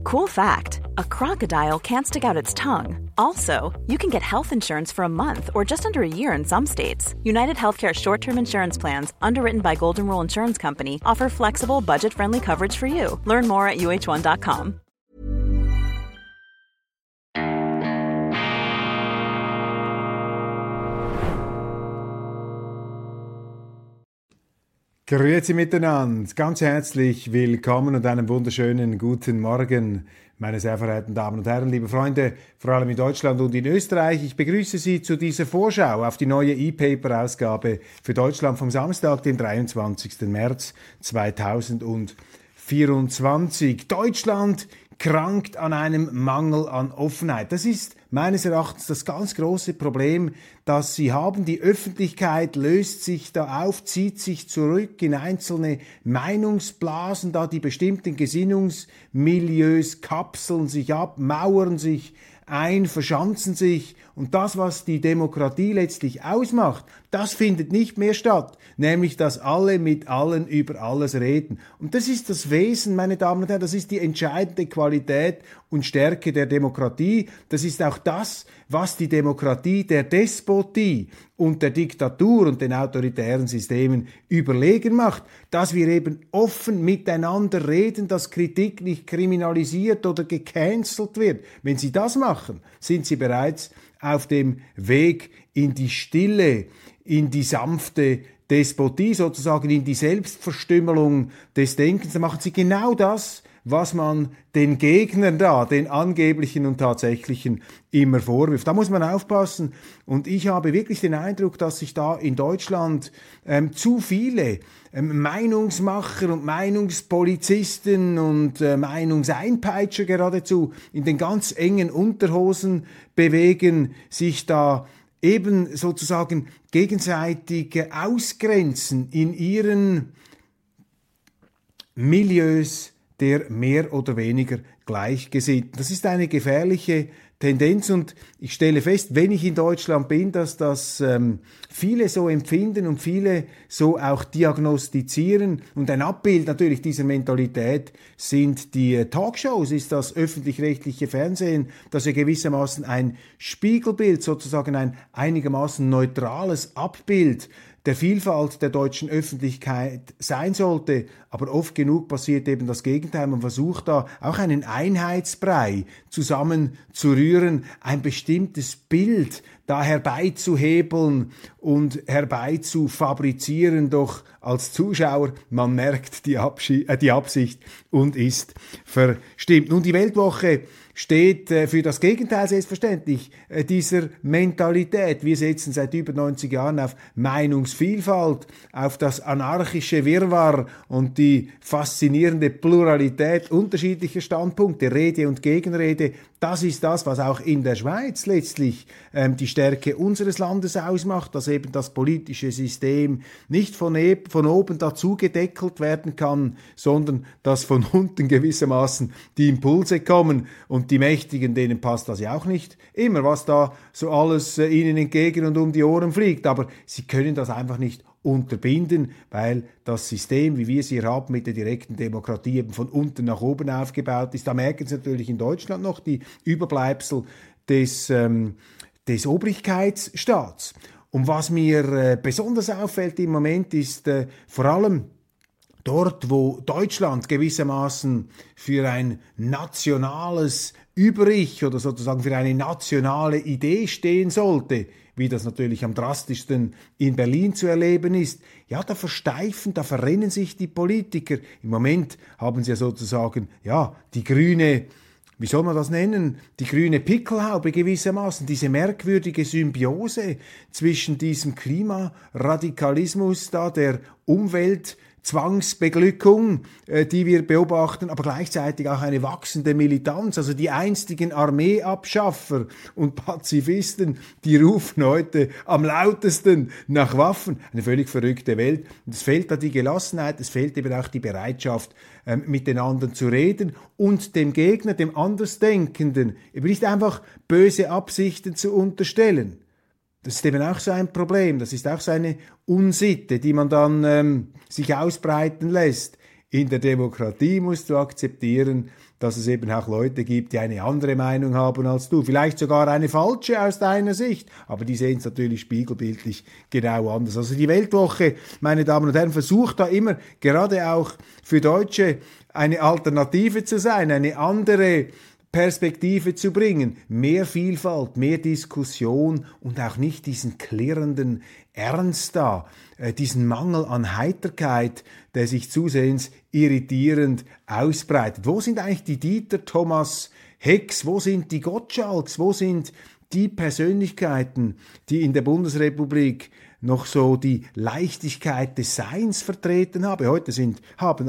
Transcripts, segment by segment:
Cool fact, a crocodile can't stick out its tongue. Also, you can get health insurance for a month or just under a year in some states. United Healthcare short-term insurance plans, underwritten by Golden Rule Insurance Company, offer flexible, budget-friendly coverage for you. Learn more at uh1.com. Grüezi miteinander, ganz herzlich willkommen und einen wunderschönen guten Morgen, meine sehr verehrten Damen und Herren, liebe Freunde, vor allem in Deutschland und in Österreich. Ich begrüße Sie zu dieser Vorschau auf die neue E-Paper-Ausgabe für Deutschland vom Samstag, dem 23. März 2024. Deutschland krankt an einem Mangel an Offenheit. Das ist meines Erachtens das ganz große Problem, das Sie haben. Die Öffentlichkeit löst sich da auf, zieht sich zurück in einzelne Meinungsblasen, da die bestimmten Gesinnungsmilieus kapseln sich ab, mauern sich ein, verschanzen sich, und das, was die Demokratie letztlich ausmacht, das findet nicht mehr statt, nämlich dass alle mit allen über alles reden. Und das ist das Wesen, meine Damen und Herren, das ist die entscheidende Qualität und Stärke der Demokratie. Das ist auch das, was die Demokratie der Despotie und der Diktatur und den autoritären Systemen überlegen macht, dass wir eben offen miteinander reden, dass Kritik nicht kriminalisiert oder gecancelt wird. Wenn Sie das machen, sind Sie bereits auf dem Weg in die Stille, in die sanfte Despotie, sozusagen in die Selbstverstümmelung des Denkens. Da machen Sie genau das, was man den Gegnern da, den angeblichen und tatsächlichen, immer vorwirft. Da muss man aufpassen. Und ich habe wirklich den Eindruck, dass sich da in Deutschland zu viele Meinungsmacher und Meinungspolizisten und Meinungseinpeitscher geradezu in den ganz engen Unterhosen bewegen, sich da eben sozusagen gegenseitig ausgrenzen in ihren Milieus der mehr oder weniger Gleichgesinnten. Das ist eine gefährliche Tendenz, und ich stelle fest, wenn ich in Deutschland bin, dass das viele so empfinden und viele so auch diagnostizieren. Und ein Abbild natürlich dieser Mentalität sind die Talkshows, ist das öffentlich-rechtliche Fernsehen, das ja gewissermaßen ein Spiegelbild, sozusagen ein einigermaßen neutrales Abbild der Vielfalt der deutschen Öffentlichkeit sein sollte. Aber oft genug passiert eben das Gegenteil. Man versucht da auch einen Einheitsbrei zusammenzurühren, ein bestimmtes Bild da herbeizuhebeln und herbeizufabrizieren. Doch als Zuschauer, man merkt die Absicht und ist verstimmt. Nun, die Weltwoche steht für das Gegenteil selbstverständlich dieser Mentalität. Wir setzen seit über 90 Jahren auf Meinungsvielfalt, auf das anarchische Wirrwarr und die faszinierende Pluralität unterschiedlicher Standpunkte, Rede und Gegenrede. Das ist das, was auch in der Schweiz letztlich die Stärke unseres Landes ausmacht, dass eben das politische System nicht von oben dazu gedeckelt werden kann, sondern dass von unten gewissermaßen die Impulse kommen, und die Mächtigen, denen passt das ja auch nicht immer, was da so alles ihnen entgegen und um die Ohren fliegt, aber sie können das einfach nicht unterbinden, weil das System, wie wir es hier haben, mit der direkten Demokratie eben von unten nach oben aufgebaut ist. Da merken Sie natürlich in Deutschland noch die Überbleibsel des Obrigkeitsstaats. Und was mir besonders auffällt im Moment ist vor allem dort, wo Deutschland gewissermaßen für ein nationales Über-Ich oder sozusagen für eine nationale Idee stehen sollte, wie das natürlich am drastischsten in Berlin zu erleben ist, ja, da verrennen sich die Politiker. Im Moment haben sie ja sozusagen, ja, die grüne, wie soll man das nennen, die grüne Pickelhaube gewissermaßen, diese merkwürdige Symbiose zwischen diesem Klimaradikalismus da, der Umweltzwangsbeglückung, die wir beobachten, aber gleichzeitig auch eine wachsende Militanz. Also die einstigen Armeeabschaffer und Pazifisten, die rufen heute am lautesten nach Waffen. Eine völlig verrückte Welt. Und es fehlt da die Gelassenheit, es fehlt eben auch die Bereitschaft, miteinander zu reden und dem Gegner, dem Andersdenkenden, eben nicht einfach böse Absichten zu unterstellen. Das ist eben auch so ein Problem, das ist auch so eine Unsitte, die man dann sich ausbreiten lässt. In der Demokratie musst du akzeptieren, dass es eben auch Leute gibt, die eine andere Meinung haben als du. Vielleicht sogar eine falsche aus deiner Sicht, aber die sehen es natürlich spiegelbildlich genau anders. Also die Weltwoche, meine Damen und Herren, versucht da immer, gerade auch für Deutsche, eine Alternative zu sein, eine andere Perspektive zu bringen, mehr Vielfalt, mehr Diskussion und auch nicht diesen klirrenden Ernst da, diesen Mangel an Heiterkeit, der sich zusehends irritierend ausbreitet. Wo sind eigentlich die Dieter Thomas Hecks, wo sind die Gottschalks, wo sind die Persönlichkeiten, die in der Bundesrepublik noch so die Leichtigkeit des Seins vertreten haben? Heute sind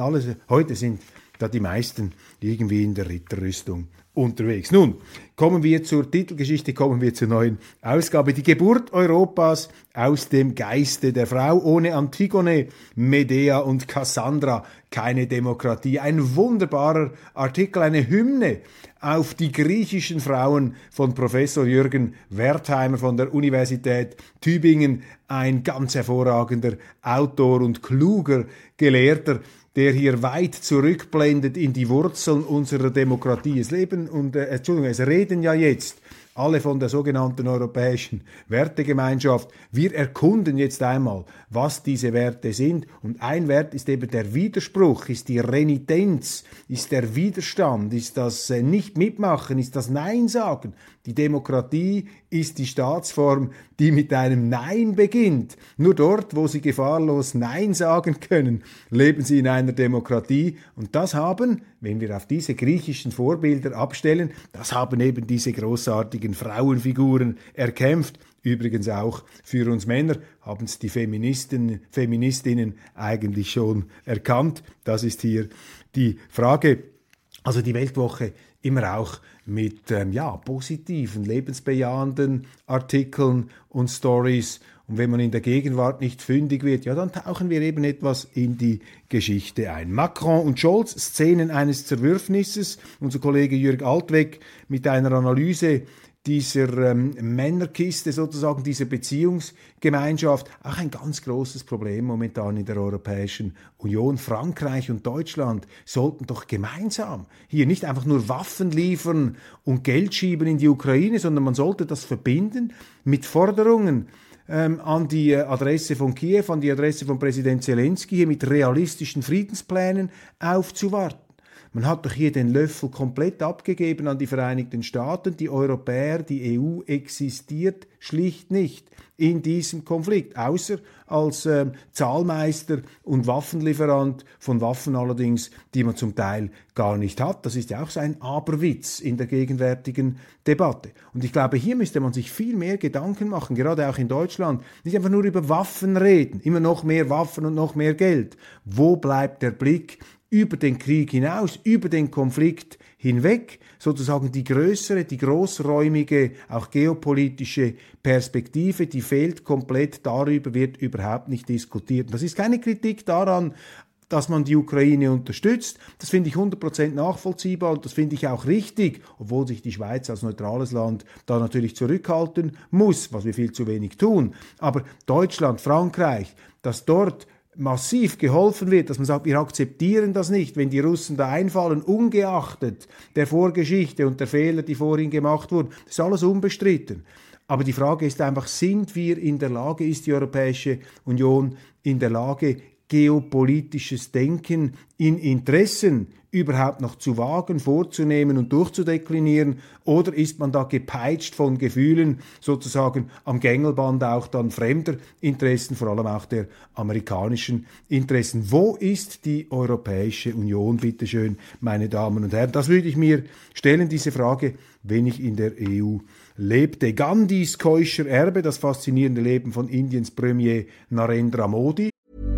da die meisten irgendwie in der Ritterrüstung unterwegs. Nun, kommen wir zur Titelgeschichte, kommen wir zur neuen Ausgabe. Die Geburt Europas aus dem Geiste der Frau. Ohne Antigone, Medea und Cassandra keine Demokratie. Ein wunderbarer Artikel, eine Hymne auf die griechischen Frauen von Professor Jürgen Wertheimer von der Universität Tübingen. Ein ganz hervorragender Autor und kluger Gelehrter, der hier weit zurückblendet in die Wurzeln unserer Demokratie. Es reden ja jetzt alle von der sogenannten europäischen Wertegemeinschaft. Wir erkunden jetzt einmal, was diese Werte sind. Und ein Wert ist eben der Widerspruch, ist die Renitenz, ist der Widerstand, ist das Nicht-Mitmachen, ist das Nein sagen. Die Demokratie ist die Staatsform, die mit einem Nein beginnt. Nur dort, wo Sie gefahrlos Nein sagen können, leben Sie in einer Demokratie. Und das haben, wenn wir auf diese griechischen Vorbilder abstellen, das haben eben diese großartigen Frauenfiguren erkämpft. Übrigens auch für uns Männer haben es die Feministinnen eigentlich schon erkannt. Das ist hier die Frage. Also die Weltwoche immer auch mit positiven, lebensbejahenden Artikeln und Stories. Und wenn man in der Gegenwart nicht fündig wird, ja, dann tauchen wir eben etwas in die Geschichte ein. Macron und Scholz, Szenen eines Zerwürfnisses. Unser Kollege Jürg Altweg mit einer Analyse dieser Männerkiste sozusagen, dieser Beziehungsgemeinschaft, auch ein ganz großes Problem momentan in der Europäischen Union. Frankreich und Deutschland sollten doch gemeinsam hier nicht einfach nur Waffen liefern und Geld schieben in die Ukraine, sondern man sollte das verbinden mit Forderungen an die Adresse von Kiew, an die Adresse von Präsident Zelensky, hier mit realistischen Friedensplänen aufzuwarten. Man hat doch hier den Löffel komplett abgegeben an die Vereinigten Staaten. Die Europäer, die EU existiert schlicht nicht in diesem Konflikt, außer als Zahlmeister und Waffenlieferant von Waffen allerdings, die man zum Teil gar nicht hat. Das ist ja auch so ein Aberwitz in der gegenwärtigen Debatte. Und ich glaube, hier müsste man sich viel mehr Gedanken machen, gerade auch in Deutschland. Nicht einfach nur über Waffen reden, immer noch mehr Waffen und noch mehr Geld. Wo bleibt der Blick über den Krieg hinaus, über den Konflikt hinweg, sozusagen die größere, die großräumige, auch geopolitische Perspektive, die fehlt komplett, darüber wird überhaupt nicht diskutiert. Das ist keine Kritik daran, dass man die Ukraine unterstützt. Das finde ich 100% nachvollziehbar und das finde ich auch richtig, obwohl sich die Schweiz als neutrales Land da natürlich zurückhalten muss, was wir viel zu wenig tun. Aber Deutschland, Frankreich, dass dort massiv geholfen wird, dass man sagt, wir akzeptieren das nicht, wenn die Russen da einfallen, ungeachtet der Vorgeschichte und der Fehler, die vorhin gemacht wurden. Das ist alles unbestritten. Aber die Frage ist einfach, sind wir in der Lage, ist die Europäische Union in der Lage, geopolitisches Denken in Interessen überhaupt noch zu wagen, vorzunehmen und durchzudeklinieren, oder ist man da gepeitscht von Gefühlen, sozusagen am Gängelband auch dann fremder Interessen, vor allem auch der amerikanischen Interessen? Wo ist die Europäische Union, bitteschön, meine Damen und Herren? Das würde ich mir stellen, diese Frage, wenn ich in der EU lebte. Gandhis keuscher Erbe, das faszinierende Leben von Indiens Premier Narendra Modi.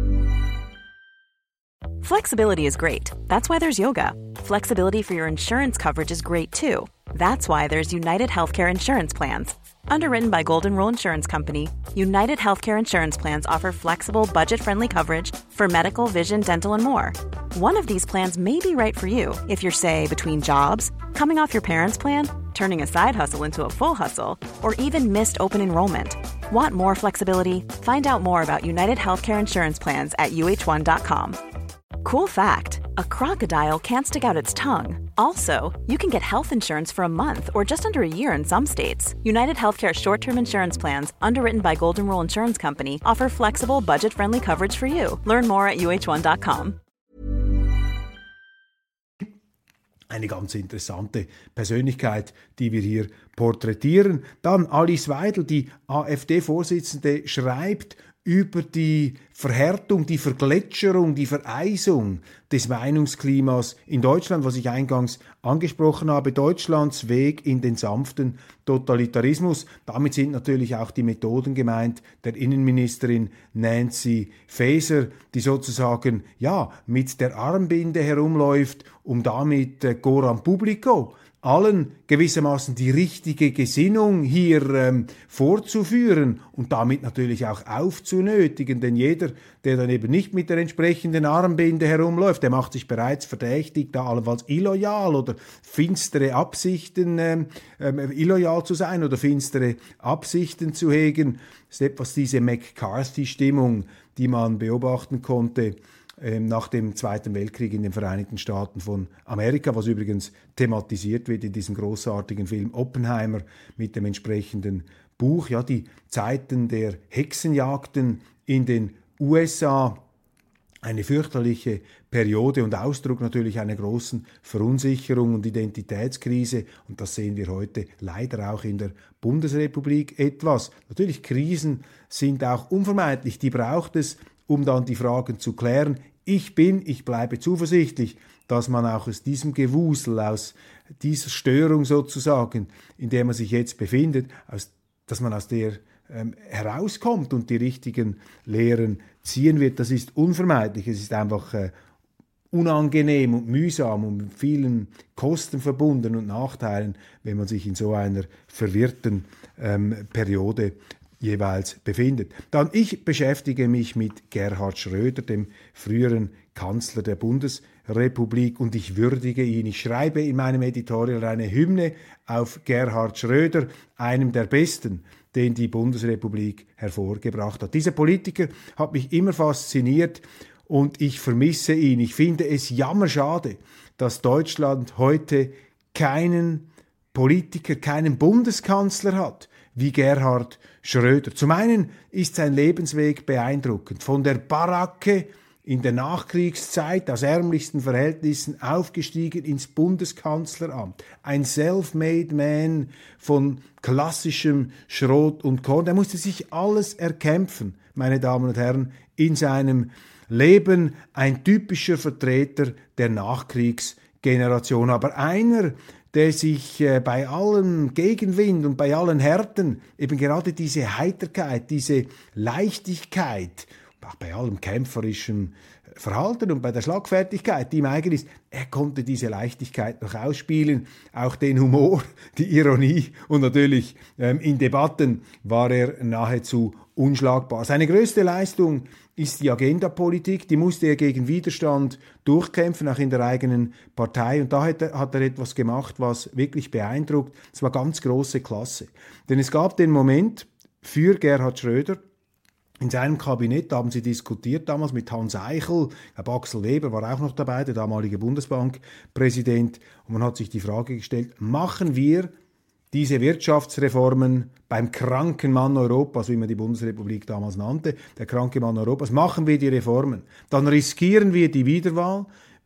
Flexibility is great. That's why there's yoga. Flexibility for your insurance coverage is great too. That's why there's United Healthcare Insurance Plans. Underwritten by Golden Rule Insurance Company, United Healthcare Insurance Plans offer flexible, budget-friendly coverage for medical, vision, dental, and more. One of these plans may be right for you if you're, say, between jobs, coming off your parents' plan, turning a side hustle into a full hustle, or even missed open enrollment. Want more flexibility? Find out more about United Healthcare Insurance Plans at uh1.com. Cool fact, a crocodile can't stick out its tongue. Also, you can get health insurance for a month or just under a year in some states. United Healthcare short-term insurance plans, underwritten by Golden Rule Insurance Company, offer flexible, budget-friendly coverage for you. Learn more at uh1.com. Eine ganz interessante Persönlichkeit, die wir hier porträtieren. Dann Alice Weidel, die AfD-Vorsitzende, schreibt über die Verhärtung, die Vergletscherung, die Vereisung des Meinungsklimas in Deutschland, was ich eingangs angesprochen habe, Deutschlands Weg in den sanften Totalitarismus. Damit sind natürlich auch die Methoden gemeint der Innenministerin Nancy Faeser, die sozusagen mit der Armbinde herumläuft, um damit Coram Publico allen gewissermaßen die richtige Gesinnung hier vorzuführen und damit natürlich auch aufzunötigen. Denn jeder, der dann eben nicht mit der entsprechenden Armbinde herumläuft, der macht sich bereits verdächtig, da allenfalls illoyal oder finstere Absichten, illoyal zu sein oder finstere Absichten zu hegen. Das ist etwas diese McCarthy-Stimmung, die man beobachten konnte nach dem Zweiten Weltkrieg in den Vereinigten Staaten von Amerika, was übrigens thematisiert wird in diesem großartigen Film Oppenheimer mit dem entsprechenden Buch. Ja, die Zeiten der Hexenjagden in den USA, eine fürchterliche Periode und Ausdruck natürlich einer großen Verunsicherung und Identitätskrise. Und das sehen wir heute leider auch in der Bundesrepublik etwas. Natürlich, Krisen sind auch unvermeidlich, die braucht es, um dann die Fragen zu klären. Ich bleibe zuversichtlich, dass man auch aus diesem Gewusel, aus dieser Störung sozusagen, in der man sich jetzt befindet, dass man aus der herauskommt und die richtigen Lehren ziehen wird. Das ist unvermeidlich. Es ist einfach unangenehm und mühsam und mit vielen Kosten verbunden und Nachteilen, wenn man sich in so einer verwirrten Periode jeweils befindet. Dann, ich beschäftige mich mit Gerhard Schröder, dem früheren Kanzler der Bundesrepublik, und ich würdige ihn. Ich schreibe in meinem Editorial eine Hymne auf Gerhard Schröder, einem der besten, den die Bundesrepublik hervorgebracht hat. Dieser Politiker hat mich immer fasziniert und ich vermisse ihn. Ich finde es jammerschade, dass Deutschland heute keinen Politiker, keinen Bundeskanzler hat wie Gerhard Schröder. Zum einen ist sein Lebensweg beeindruckend. Von der Baracke in der Nachkriegszeit aus ärmlichsten Verhältnissen aufgestiegen ins Bundeskanzleramt. Ein self-made man von klassischem Schrot und Korn. Er musste sich alles erkämpfen, meine Damen und Herren, in seinem Leben. Ein typischer Vertreter der Nachkriegsgeneration. Aber einer, der sich bei allem Gegenwind und bei allen Härten eben gerade diese Heiterkeit, diese Leichtigkeit, auch bei allem kämpferischen Verhalten und bei der Schlagfertigkeit, die ihm eigen ist, er konnte diese Leichtigkeit noch ausspielen, auch den Humor, die Ironie und natürlich in Debatten war er nahezu unschlagbar. Seine größte Leistung ist die Agendapolitik, die musste er gegen Widerstand durchkämpfen, auch in der eigenen Partei. Und da hat er etwas gemacht, was wirklich beeindruckt. Es war ganz große Klasse. Denn es gab den Moment für Gerhard Schröder, in seinem Kabinett, da haben sie diskutiert damals mit Hans Eichel, Axel Weber war auch noch dabei, der damalige Bundesbankpräsident, und man hat sich die Frage gestellt, machen wir diese Wirtschaftsreformen beim kranken Mann Europas, wie man die Bundesrepublik damals nannte, der kranke Mann Europas, machen wir die Reformen, dann riskieren wir die Wiederwahl,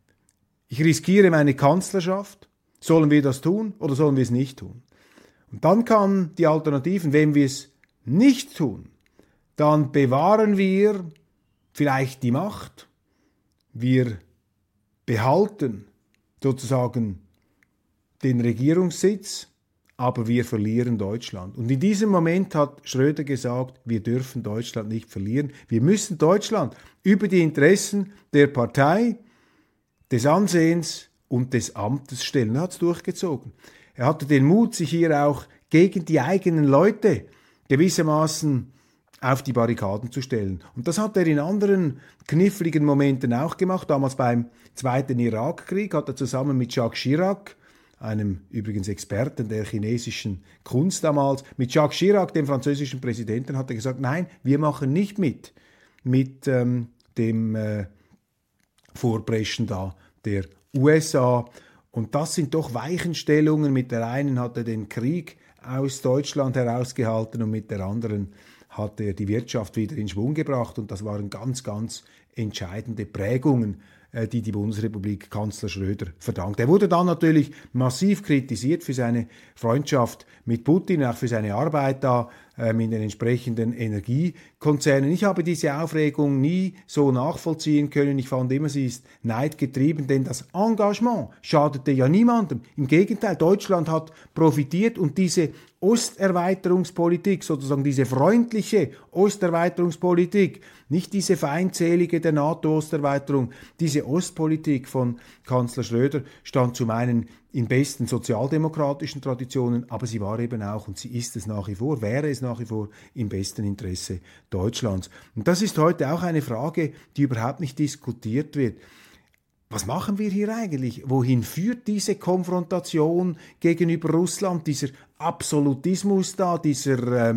ich riskiere meine Kanzlerschaft, sollen wir das tun oder sollen wir es nicht tun? Und dann kamen die Alternativen, wenn wir es nicht tun, dann bewahren wir vielleicht die Macht, wir behalten sozusagen den Regierungssitz, aber wir verlieren Deutschland. Und in diesem Moment hat Schröder gesagt, wir dürfen Deutschland nicht verlieren. Wir müssen Deutschland über die Interessen der Partei, des Ansehens und des Amtes stellen. Er hat es durchgezogen. Er hatte den Mut, sich hier auch gegen die eigenen Leute gewissermaßen auf die Barrikaden zu stellen. Und das hat er in anderen kniffligen Momenten auch gemacht. Damals beim Zweiten Irakkrieg hat er zusammen mit Jacques Chirac, einem übrigens Experten der chinesischen Kunst damals, mit Jacques Chirac, dem französischen Präsidenten, hat er gesagt, nein, wir machen nicht mit dem Vorpreschen da der USA. Und das sind doch Weichenstellungen. Mit der einen hat er den Krieg aus Deutschland herausgehalten und mit der anderen hat er die Wirtschaft wieder in Schwung gebracht. Und das waren ganz, ganz entscheidende Prägungen, die die Bundesrepublik Kanzler Schröder verdankt. Er wurde dann natürlich massiv kritisiert für seine Freundschaft mit Putin, auch für seine Arbeit da in den entsprechenden Energiekonzernen. Ich habe diese Aufregung nie so nachvollziehen können. Ich fand immer, sie ist neidgetrieben, denn das Engagement schadete ja niemandem. Im Gegenteil, Deutschland hat profitiert und diese Osterweiterungspolitik, sozusagen diese freundliche Osterweiterungspolitik, nicht diese feindselige der NATO-Osterweiterung, diese Ostpolitik von Kanzler Schröder stand zum einen in besten sozialdemokratischen Traditionen, aber sie war eben auch, und sie ist es nach wie vor, wäre es nach wie vor im besten Interesse Deutschlands. Und das ist heute auch eine Frage, die überhaupt nicht diskutiert wird. Was machen wir hier eigentlich? Wohin führt diese Konfrontation gegenüber Russland, dieser Absolutismus da, dieser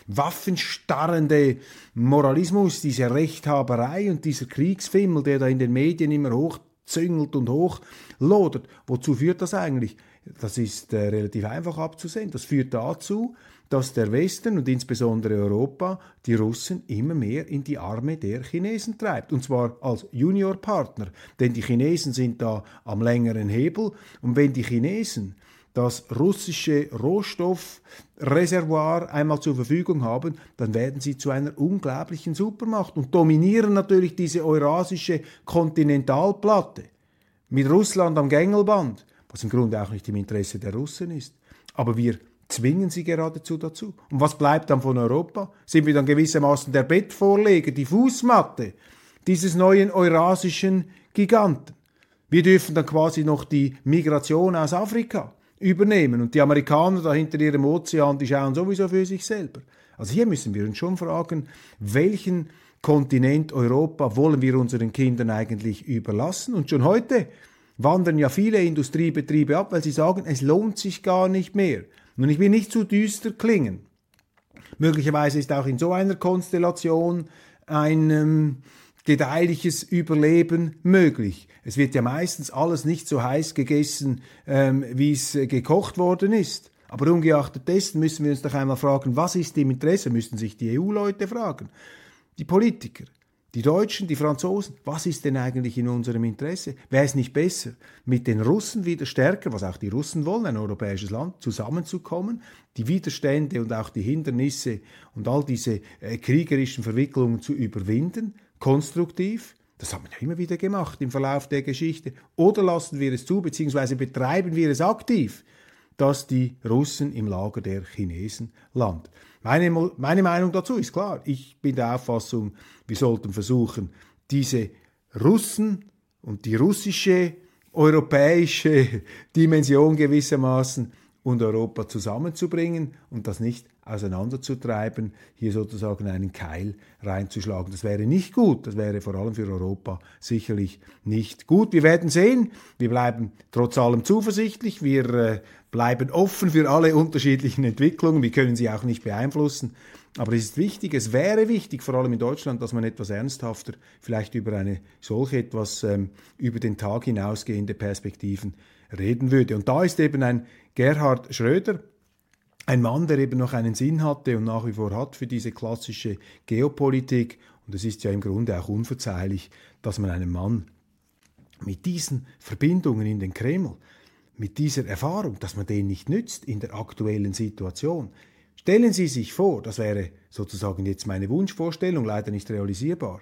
waffenstarrende Moralismus, diese Rechthaberei und dieser Kriegsfimmel, der da in den Medien immer hochzüngelt und hochlodert? Wozu führt das eigentlich? Das ist relativ einfach abzusehen. Das führt dazu, dass der Westen und insbesondere Europa die Russen immer mehr in die Arme der Chinesen treibt. Und zwar als Juniorpartner. Denn die Chinesen sind da am längeren Hebel. Und wenn die Chinesen das russische Rohstoffreservoir einmal zur Verfügung haben, dann werden sie zu einer unglaublichen Supermacht und dominieren natürlich diese eurasische Kontinentalplatte mit Russland am Gängelband, was im Grunde auch nicht im Interesse der Russen ist. Aber wir zwingen sie geradezu dazu. Und was bleibt dann von Europa? Sind wir dann gewissermaßen der Bettvorleger, die Fußmatte dieses neuen eurasischen Giganten? Wir dürfen dann quasi noch die Migration aus Afrika übernehmen und die Amerikaner da hinter ihrem Ozean, die schauen sowieso für sich selber. Also hier müssen wir uns schon fragen, welchen Kontinent Europa wollen wir unseren Kindern eigentlich überlassen? Und schon heute wandern ja viele Industriebetriebe ab, weil sie sagen, es lohnt sich gar nicht mehr. Und ich will nicht zu düster klingen. Möglicherweise ist auch in so einer Konstellation ein gedeihliches Überleben möglich. Es wird ja meistens alles nicht so heiß gegessen, wie es gekocht worden ist. Aber ungeachtet dessen müssen wir uns doch einmal fragen, was ist im Interesse? Müssten sich die EU-Leute fragen, die Politiker, die Deutschen, die Franzosen, was ist denn eigentlich in unserem Interesse? Wäre es nicht besser, mit den Russen wieder stärker, was auch die Russen wollen, ein europäisches Land, zusammenzukommen, die Widerstände und auch die Hindernisse und all diese kriegerischen Verwicklungen zu überwinden, konstruktiv? Das haben wir ja immer wieder gemacht im Verlauf der Geschichte. Oder lassen wir es zu, beziehungsweise betreiben wir es aktiv, dass die Russen im Lager der Chinesen landen. Meine Meinung dazu ist klar. Ich bin der Auffassung, wir sollten versuchen, diese Russen und die russische, europäische Dimension gewissermaßen und Europa zusammenzubringen und das nicht auseinanderzutreiben, hier sozusagen einen Keil reinzuschlagen. Das wäre nicht gut, das wäre vor allem für Europa sicherlich nicht gut. Wir werden sehen, wir bleiben trotz allem zuversichtlich, wir bleiben offen für alle unterschiedlichen Entwicklungen, wir können sie auch nicht beeinflussen, aber es ist wichtig, es wäre wichtig, vor allem in Deutschland, dass man etwas ernsthafter, vielleicht über eine solche etwas über den Tag hinausgehende Perspektiven reden würde. Und da ist eben ein Gerhard Schröder, ein Mann, der eben noch einen Sinn hatte und nach wie vor hat für diese klassische Geopolitik. Und es ist ja im Grunde auch unverzeihlich, dass man einen Mann mit diesen Verbindungen in den Kreml, mit dieser Erfahrung, dass man den nicht nützt in der aktuellen Situation. Stellen Sie sich vor, das wäre sozusagen jetzt meine Wunschvorstellung, leider nicht realisierbar,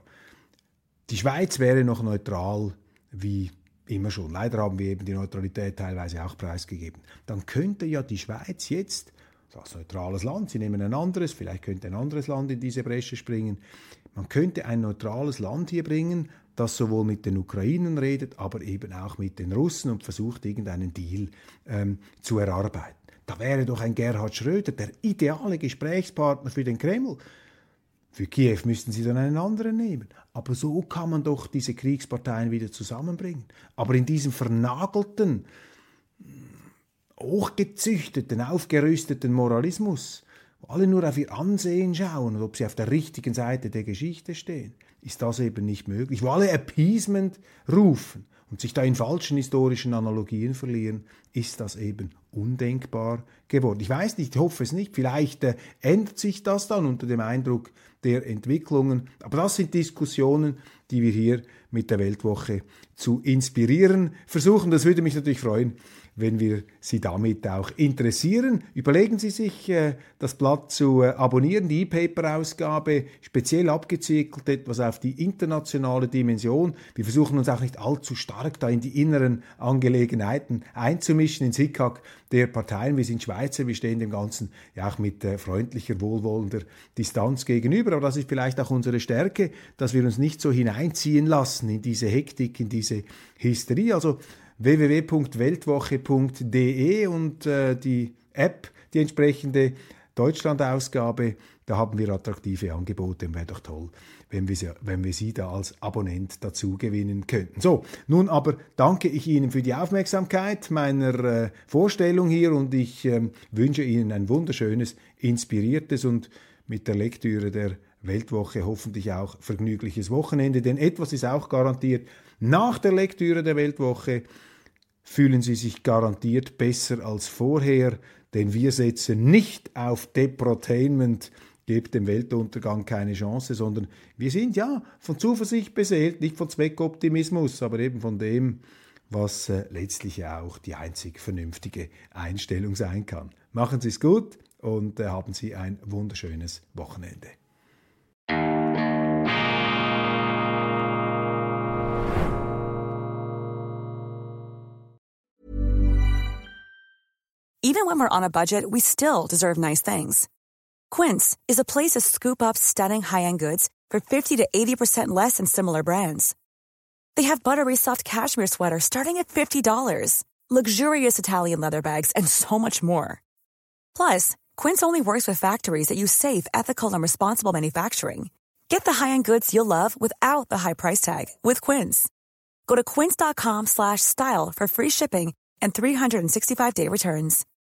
die Schweiz wäre noch neutral wie immer schon. Leider haben wir eben die Neutralität teilweise auch preisgegeben. Dann könnte ja die Schweiz jetzt als neutrales Land, Sie nehmen ein anderes, vielleicht könnte ein anderes Land in diese Bresche springen. Man könnte ein neutrales Land hier bringen, das sowohl mit den Ukrainern redet, aber eben auch mit den Russen und versucht, irgendeinen Deal zu erarbeiten. Da wäre doch ein Gerhard Schröder der ideale Gesprächspartner für den Kreml. Für Kiew müssten sie dann einen anderen nehmen. Aber so kann man doch diese Kriegsparteien wieder zusammenbringen. Aber in diesem vernagelten, hochgezüchteten, aufgerüsteten Moralismus, wo alle nur auf ihr Ansehen schauen und ob sie auf der richtigen Seite der Geschichte stehen, ist das eben nicht möglich. Wo alle Appeasement rufen und sich da in falschen historischen Analogien verlieren, ist das eben undenkbar geworden. Ich weiß nicht, ich hoffe es nicht, vielleicht ändert sich das dann unter dem Eindruck der Entwicklungen, aber das sind Diskussionen, die wir hier mit der Weltwoche zu inspirieren versuchen. Das würde mich natürlich freuen, wenn wir Sie damit auch interessieren. Überlegen Sie sich, das Blatt zu abonnieren, die E-Paper-Ausgabe, speziell abgezirkelt, etwas auf die internationale Dimension. Wir versuchen uns auch nicht allzu stark da in die inneren Angelegenheiten einzumischen, ins Hickhack der Parteien. Wir sind Schweizer, wir stehen dem Ganzen ja auch mit freundlicher, wohlwollender Distanz gegenüber. Aber das ist vielleicht auch unsere Stärke, dass wir uns nicht so hineinziehen lassen in diese Hektik, in diese Hysterie. Also www.weltwoche.de und die App, die entsprechende Deutschland-Ausgabe, da haben wir attraktive Angebote. Wäre doch toll, wenn wir Sie da als Abonnent dazu gewinnen könnten. So, nun aber danke ich Ihnen für die Aufmerksamkeit meiner Vorstellung hier und ich wünsche Ihnen ein wunderschönes, inspiriertes und mit der Lektüre der Weltwoche hoffentlich auch vergnügliches Wochenende, denn etwas ist auch garantiert: Nach der Lektüre der Weltwoche fühlen Sie sich garantiert besser als vorher, denn wir setzen nicht auf Deprotainment, gebt dem Weltuntergang keine Chance, sondern wir sind ja von Zuversicht beseelt, nicht von Zweckoptimismus, aber eben von dem, was letztlich ja auch die einzig vernünftige Einstellung sein kann. Machen Sie es gut und haben Sie ein wunderschönes Wochenende. Even when we're on a budget, we still deserve nice things. Quince is a place to scoop up stunning high-end goods for 50 to 80% less than similar brands. They have buttery soft cashmere sweaters starting at $50, luxurious Italian leather bags, and so much more. Plus, Quince only works with factories that use safe, ethical, and responsible manufacturing. Get the high-end goods you'll love without the high price tag with Quince. Go to quince.com/style for free shipping and 365-day returns.